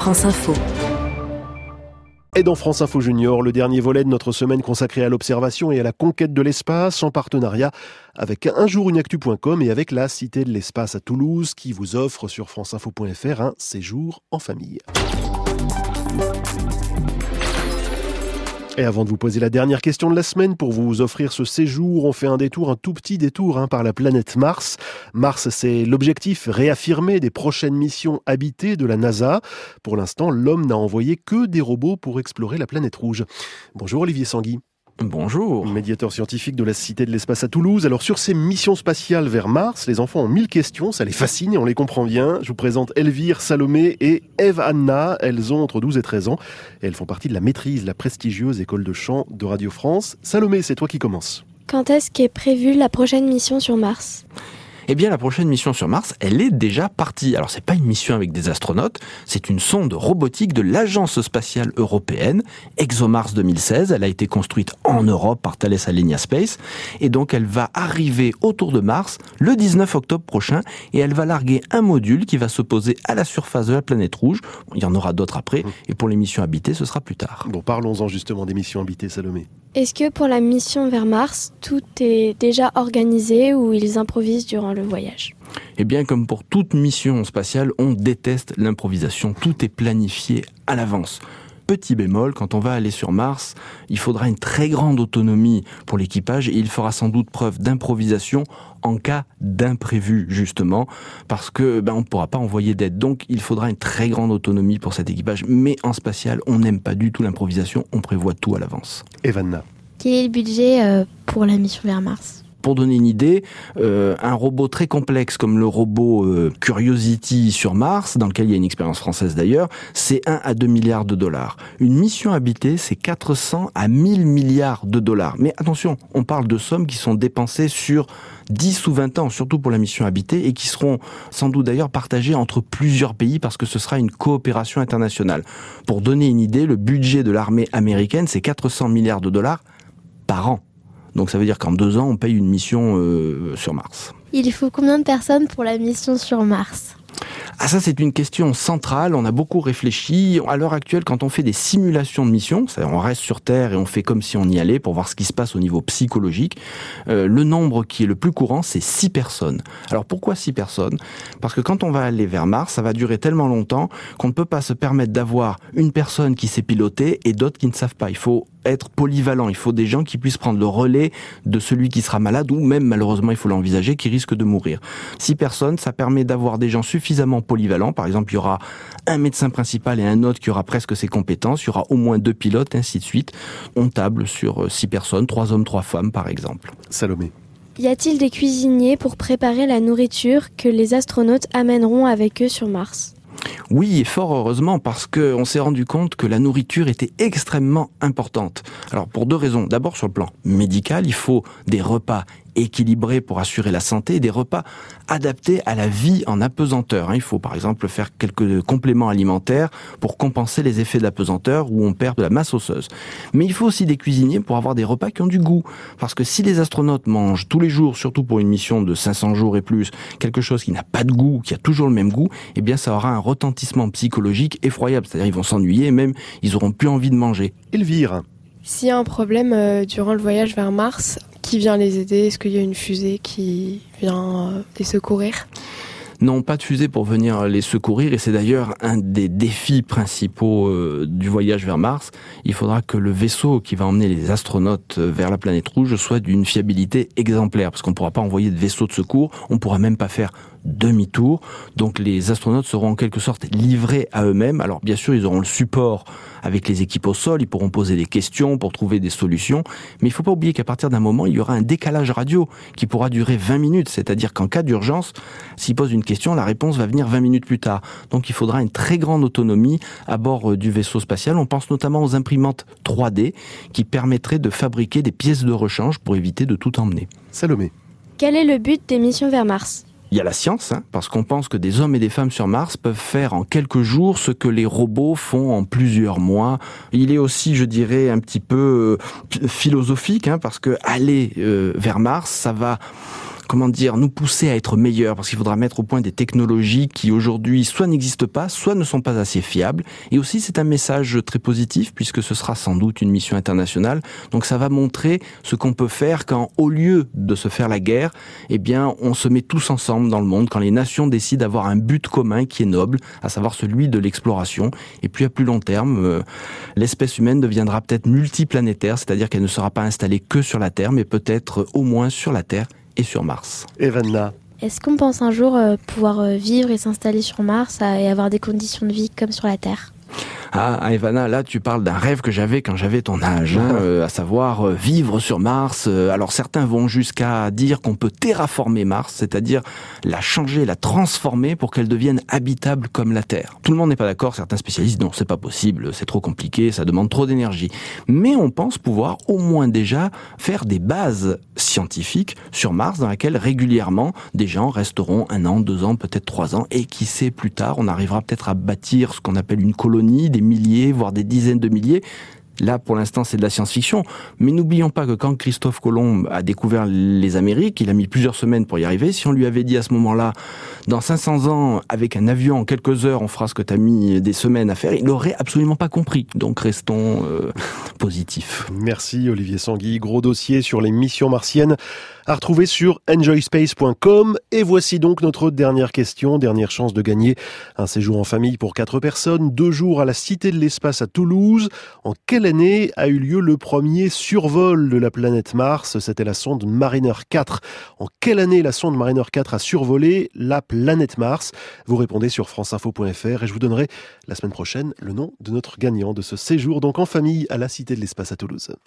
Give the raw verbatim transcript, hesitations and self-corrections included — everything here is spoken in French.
France Info. Et dans France Info Junior, le dernier volet de notre semaine consacrée à l'observation et à la conquête de l'espace, en partenariat avec un jour une actu point com et avec la Cité de l'Espace à Toulouse, qui vous offre sur franceinfo point f r un séjour en famille. Et avant de vous poser la dernière question de la semaine, pour vous offrir ce séjour, on fait un détour, un tout petit détour hein, par la planète Mars. Mars, c'est l'objectif réaffirmé des prochaines missions habitées de la NASA. Pour l'instant, l'homme n'a envoyé que des robots pour explorer la planète rouge. Bonjour Olivier Sanguy. Bonjour. Médiateur scientifique de la Cité de l'Espace à Toulouse. Alors sur ces missions spatiales vers Mars, les enfants ont mille questions, ça les fascine et on les comprend bien. Je vous présente Elvire, Salomé et Eve Anna. Elles ont entre douze et treize ans et elles font partie de la maîtrise, la prestigieuse école de chant de Radio France. Salomé, c'est toi qui commence. Quand est-ce qu'est prévue la prochaine mission sur Mars ? Eh bien, la prochaine mission sur Mars, elle est déjà partie. Alors, c'est pas une mission avec des astronautes, c'est une sonde robotique de l'Agence spatiale européenne, ExoMars deux mille seize. Elle a été construite en Europe par Thales Alenia Space. Et donc, elle va arriver autour de Mars le dix-neuf octobre prochain et elle va larguer un module qui va se poser à la surface de la planète rouge. Il y en aura d'autres après. Et pour les missions habitées, ce sera plus tard. Bon, parlons-en justement des missions habitées, Salomé. Est-ce que pour la mission vers Mars, tout est déjà organisé ou ils improvisent durant le voyage ? Eh bien, comme pour toute mission spatiale, on déteste l'improvisation. Tout est planifié à l'avance. Petit bémol, quand on va aller sur Mars, il faudra une très grande autonomie pour l'équipage et il fera sans doute preuve d'improvisation en cas d'imprévu, justement, parce que ben, on ne pourra pas envoyer d'aide. Donc, il faudra une très grande autonomie pour cet équipage. Mais en spatial, on n'aime pas du tout l'improvisation, on prévoit tout à l'avance. Evanna. Quel est le budget euh, pour la mission vers Mars ? Pour donner une idée, euh, un robot très complexe comme le robot euh, Curiosity sur Mars, dans lequel il y a une expérience française d'ailleurs, c'est un à deux milliards de dollars. Une mission habitée, c'est quatre cents à mille milliards de dollars. Mais attention, on parle de sommes qui sont dépensées sur dix ou vingt ans, surtout pour la mission habitée, et qui seront sans doute d'ailleurs partagées entre plusieurs pays parce que ce sera une coopération internationale. Pour donner une idée, le budget de l'armée américaine, c'est quatre cents milliards de dollars par an. Donc ça veut dire qu'en deux ans, on paye une mission euh, sur Mars. Il faut combien de personnes pour la mission sur Mars ? Ah, ça, c'est une question centrale. On a beaucoup réfléchi. À l'heure actuelle, quand on fait des simulations de mission, c'est-à-dire on reste sur Terre et on fait comme si on y allait pour voir ce qui se passe au niveau psychologique, euh, le nombre qui est le plus courant, c'est six personnes. Alors pourquoi six personnes ? Parce que quand on va aller vers Mars, ça va durer tellement longtemps qu'on ne peut pas se permettre d'avoir une personne qui sait piloter et d'autres qui ne savent pas. Il faut être polyvalent. Il faut des gens qui puissent prendre le relais de celui qui sera malade ou même, malheureusement, il faut l'envisager, qui risque de mourir. Six personnes, ça permet d'avoir des gens suffisamment polyvalents. Par exemple, il y aura un médecin principal et un autre qui aura presque ses compétences. Il y aura au moins deux pilotes, ainsi de suite. On table sur six personnes, trois hommes, trois femmes, par exemple. Salomé. Y a-t-il des cuisiniers pour préparer la nourriture que les astronautes amèneront avec eux sur Mars ? Oui, et fort heureusement, parce qu'on s'est rendu compte que la nourriture était extrêmement importante. Alors, pour deux raisons. D'abord, sur le plan médical, il faut des repas équilibrés pour assurer la santé, des repas adaptés à la vie en apesanteur. Il faut par exemple faire quelques compléments alimentaires pour compenser les effets de l'apesanteur où on perd de la masse osseuse. Mais il faut aussi des cuisiniers pour avoir des repas qui ont du goût. Parce que si les astronautes mangent tous les jours, surtout pour une mission de cinq cents jours et plus, quelque chose qui n'a pas de goût, qui a toujours le même goût, eh bien ça aura un retentissement psychologique effroyable. C'est-à-dire ils vont s'ennuyer et même ils auront plus envie de manger. Elvire. S'il y a un problème euh, durant le voyage vers Mars, qui vient les aider ? Est-ce qu'il y a une fusée qui vient euh, les secourir ? Non, pas de fusée pour venir les secourir, et c'est d'ailleurs un des défis principaux euh, du voyage vers Mars. Il faudra que le vaisseau qui va emmener les astronautes vers la planète rouge soit d'une fiabilité exemplaire, parce qu'on ne pourra pas envoyer de vaisseau de secours, on ne pourra même pas faire demi-tour. Donc les astronautes seront en quelque sorte livrés à eux-mêmes. Alors bien sûr, ils auront le support avec les équipes au sol, ils pourront poser des questions pour trouver des solutions, mais il ne faut pas oublier qu'à partir d'un moment, il y aura un décalage radio qui pourra durer vingt minutes, c'est-à-dire qu'en cas d'urgence, s'ils posent une question, la réponse va venir vingt minutes plus tard. Donc il faudra une très grande autonomie à bord du vaisseau spatial. On pense notamment aux imprimantes trois D qui permettraient de fabriquer des pièces de rechange pour éviter de tout emmener. Salomé. Quel est le but des missions vers Mars ? Il y a la science, hein, parce qu'on pense que des hommes et des femmes sur Mars peuvent faire en quelques jours ce que les robots font en plusieurs mois. Il est aussi, je dirais, un petit peu euh, philosophique, hein, parce que aller euh, vers Mars, ça va comment dire, nous pousser à être meilleurs, parce qu'il faudra mettre au point des technologies qui aujourd'hui soit n'existent pas, soit ne sont pas assez fiables. Et aussi, c'est un message très positif, puisque ce sera sans doute une mission internationale. Donc ça va montrer ce qu'on peut faire quand, au lieu de se faire la guerre, eh bien, on se met tous ensemble dans le monde, quand les nations décident d'avoir un but commun qui est noble, à savoir celui de l'exploration. Et puis à plus long terme, euh, l'espèce humaine deviendra peut-être multiplanétaire, c'est-à-dire qu'elle ne sera pas installée que sur la Terre, mais peut-être au moins sur la Terre et sur Mars. Evanna. Est-ce qu'on pense un jour euh, pouvoir euh, vivre et s'installer sur Mars euh, et avoir des conditions de vie comme sur la Terre ? Ah, Evanna, là, tu parles d'un rêve que j'avais quand j'avais ton âge, hein, euh, à savoir euh, vivre sur Mars. Euh, alors, certains vont jusqu'à dire qu'on peut terraformer Mars, c'est-à-dire la changer, la transformer pour qu'elle devienne habitable comme la Terre. Tout le monde n'est pas d'accord, certains spécialistes, non, c'est pas possible, c'est trop compliqué, ça demande trop d'énergie. Mais on pense pouvoir au moins déjà faire des bases scientifiques sur Mars dans laquelle régulièrement des gens resteront un an, deux ans, peut-être trois ans, et qui sait, plus tard, on arrivera peut-être à bâtir ce qu'on appelle une colonie, des milliers, voire des dizaines de milliers. Là, pour l'instant, c'est de la science-fiction. Mais n'oublions pas que quand Christophe Colomb a découvert les Amériques, il a mis plusieurs semaines pour y arriver. Si on lui avait dit à ce moment-là, dans cinq cents ans, avec un avion, en quelques heures, on fera ce que tu as mis des semaines à faire, il n'aurait absolument pas compris. Donc, restons euh, positifs. Merci Olivier Sanguy. Gros dossier sur les missions martiennes à retrouver sur enjoy space point com. Et voici donc notre dernière question, dernière chance de gagner un séjour en famille pour quatre personnes, deux jours à la Cité de l'Espace à Toulouse. En quelle année a eu lieu le premier survol de la planète Mars? C'était la sonde Mariner quatre. En quelle année la sonde Mariner quatre a survolé la planète Mars? Vous répondez sur franceinfo point fr et je vous donnerai la semaine prochaine le nom de notre gagnant de ce séjour donc en famille à la Cité de l'Espace à Toulouse.